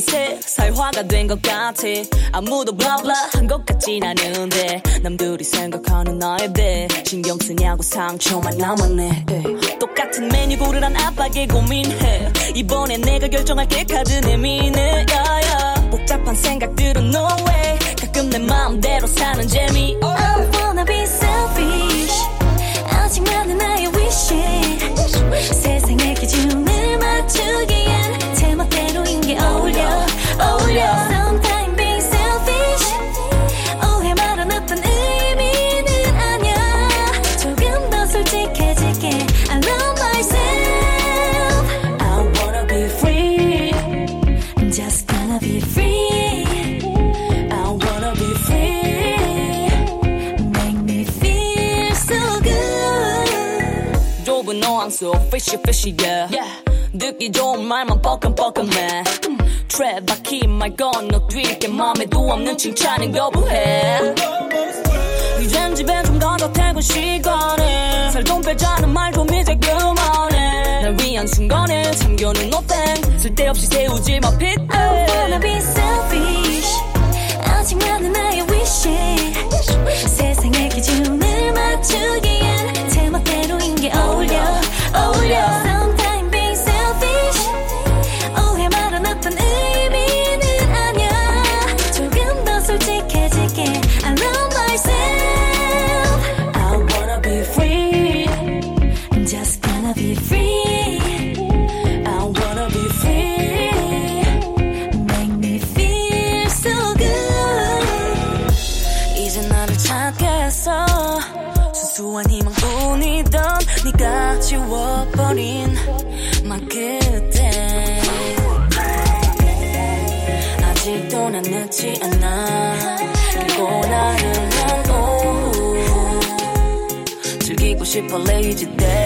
어느새 사회화가 된 것 같아. 아무도 블라블라 한 것 같진 않은데 남들이 생각하는 나에 대해 신경 쓰냐고 상처만 남았네. 똑같은 메뉴 고르란 압박에 고민해. 이번엔 내가 결정할게 카드 내미네. 복잡한 생각들은 no way. 가끔 내 마음대로 사는 재미. I wanna be selfish. 아직 많은 나의 wish. 세상의 기준을 맞추기엔 제멋대로인 게 어울려. Sometimes being selfish 오해 말아 나쁜 의미는 아니야. 조금 더 솔직해질게. I love myself. I wanna be free. I'm just gonna be free. I wanna be free. Make me feel so good. 좁은 어항 속 fishy fishy yeah. 듣기 좋은 말만 뻐끔뻐끔해. 트랩 바퀴 말 건너뛸게 맘에도 없는 칭찬은 거부해. 이젠 집에 좀 가도 퇴근 시간에 살 좀 빼자는 말 좀 이제 그만해. 날 위한 순간에 참겨는 노땡 쓸데없이 세우지 마 핏대. I wanna be selfish. 아직 많은 나의 wish. 세상의 기준을 맞추기엔 제멋대로인 게 어울려. Sometimes being selfish 오해 말아 나쁜 의미는 아니야. 조금 더 솔직해질게. I love myself. I wanna be free. I'm just gonna be free. I wanna be free. Make me feel so good. 이제 나를 찾겠어. 수수한 희망뿐이던 네가 지워버린 맘 끝에 아직도 난 늦지 않아. 그리고 나를 난 오후 즐기고 싶어 lazy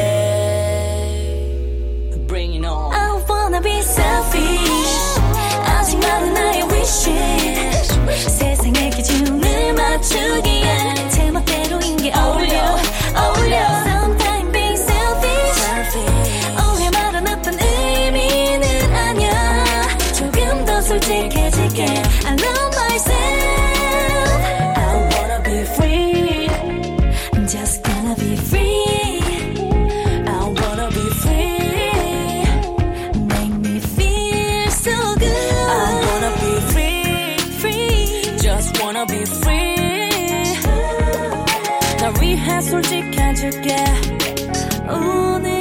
day. Bring it on. I wanna be selfish. 아직 많은 나의 wish. 세상의 기준을 맞추기엔 제멋대로인 게 어울려. Sometimes being selfish 오해 말아 나쁜 의미는 아니야. 조금 더 솔직해질게. I love myself. I wanna be free. I'm just gonna be free. I wanna be free. Make me feel so good. I wanna be free. Just wanna be free. 날 위해 솔직해질게. 오늘